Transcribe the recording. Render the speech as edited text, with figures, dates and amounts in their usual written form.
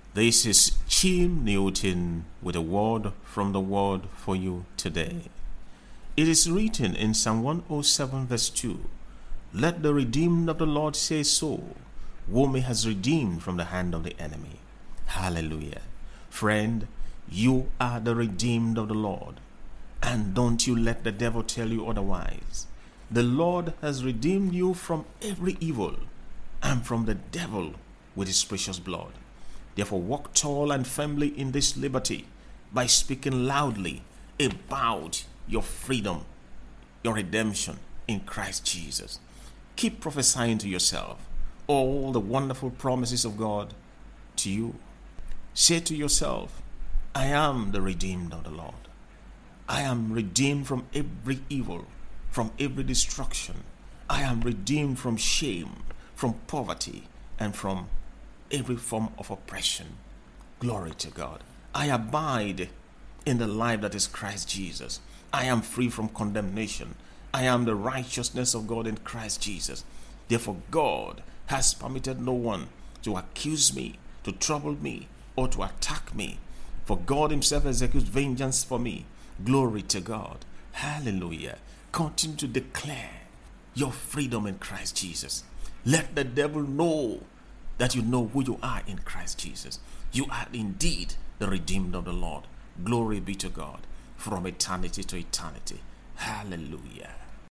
This is Chim Newton with a word from the Word for you today. It is written in Psalm 107 verse 2, "Let the redeemed of the Lord say so, whom he has redeemed from the hand of the enemy." Hallelujah. Friend, you are the redeemed of the Lord, and don't you let the devil tell you otherwise. The Lord has redeemed you from every evil and from the devil with his precious blood. Therefore, walk tall and firmly in this liberty by speaking loudly about your freedom, your redemption in Christ Jesus. Keep prophesying to yourself all the wonderful promises of God to you. Say to yourself, I am the redeemed of the Lord. I am redeemed from every evil, from every destruction. I am redeemed from shame, from poverty, and from every form of oppression. Glory to God. I abide in the life that is Christ Jesus. I am free from condemnation. I am the righteousness of God in Christ Jesus. Therefore, God has permitted no one to accuse me, to trouble me, or to attack me. For God himself executes vengeance for me. Glory to God. Hallelujah. Continue to declare your freedom in Christ Jesus. Let the devil know that you know who you are in Christ Jesus. You are indeed the redeemed of the Lord. Glory be to God from eternity to eternity. Hallelujah.